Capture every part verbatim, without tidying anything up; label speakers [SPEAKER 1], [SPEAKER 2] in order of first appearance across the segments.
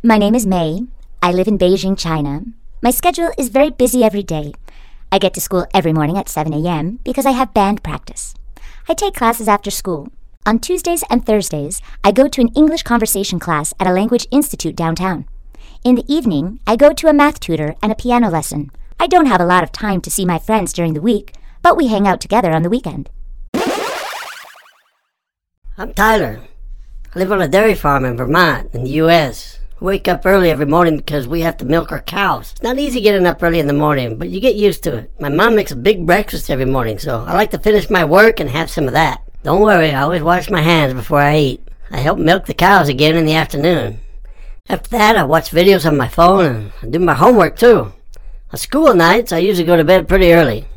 [SPEAKER 1] My name is May. I live in Beijing, China. My schedule is very busy every day. I get to school every morning at seven a.m. because I have band practice. I take classes after school. On Tuesdays and Thursdays, I go to an English conversation class at a language institute downtown. In the evening, I go to a math tutor and a piano lesson. I don't have a lot of time to see my friends during the week, but we hang out together on the weekend.
[SPEAKER 2] I'm Tyler. I live on a dairy farm in Vermont, in the U S We wake up early every morning because we have to milk our cows. It's not easy getting up early in the morning, but you get used to it. My mom makes a big breakfast every morning, so I like to finish my work and have some of that. Don't worry, I always wash my hands before I eat. I help milk the cows again in the afternoon. After that, I watch videos on my phone and I do my homework too. On school nights, I usually go to bed pretty early.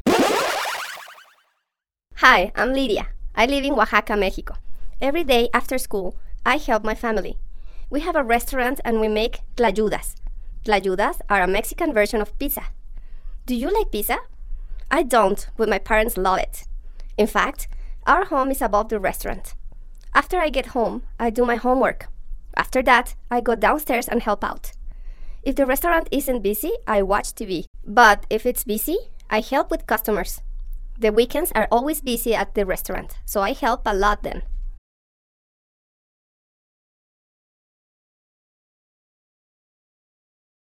[SPEAKER 3] Hi, I'm Lydia. I live in Oaxaca, Mexico. Every day after school, I help my family. We have a restaurant and we make tlayudas. Tlayudas are a Mexican version of pizza. Do you like pizza? I don't, but my parents love it. In fact, our home is above the restaurant. After I get home, I do my homework. After that, I go downstairs and help out. If the restaurant isn't busy, I watch T V. But if it's busy, I help with customers. The weekends are always busy at the restaurant, so I help a lot then.